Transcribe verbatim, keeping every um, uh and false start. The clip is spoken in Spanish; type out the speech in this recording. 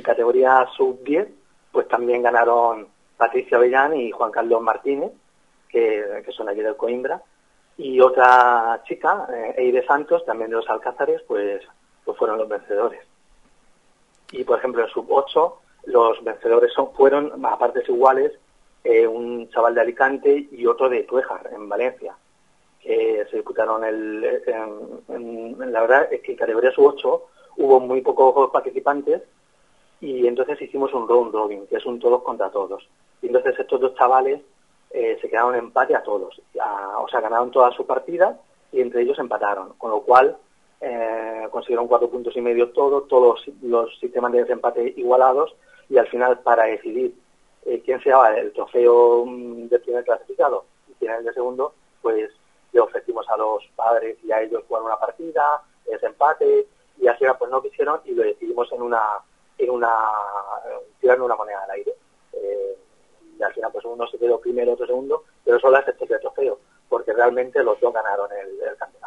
categoría sub diez, pues también ganaron Patricia Avellán y Juan Carlos Martínez, que, que son allí del Coimbra, y otra chica, eh, Eide Santos, también de los Alcázares, pues, pues fueron los vencedores. Y, por ejemplo, en sub ocho, los vencedores son, fueron, a partes iguales, eh, un chaval de Alicante y otro de Tuéjar, en Valencia, que se disputaron el... En, en, en, la verdad es que en categoría sub ocho hubo muy pocos participantes, y entonces hicimos un round robin, que es un todos contra todos. Y entonces estos dos chavales eh, se quedaron en empate a todos. A, o sea, ganaron todas sus partidas y entre ellos empataron. Con lo cual eh, consiguieron cuatro puntos y medio todos, todos los sistemas de desempate igualados, y al final, para decidir eh, quién se llevaba el trofeo de primer clasificado y quién era el de segundo, pues le ofrecimos a los padres y a ellos jugar una partida, desempate, y así pues no quisieron, y lo decidimos en una en una tirando una moneda al aire. Eh, y al final pues uno se quedó primero, otro segundo, pero solo es este trofeo, porque realmente los dos ganaron el, el campeonato.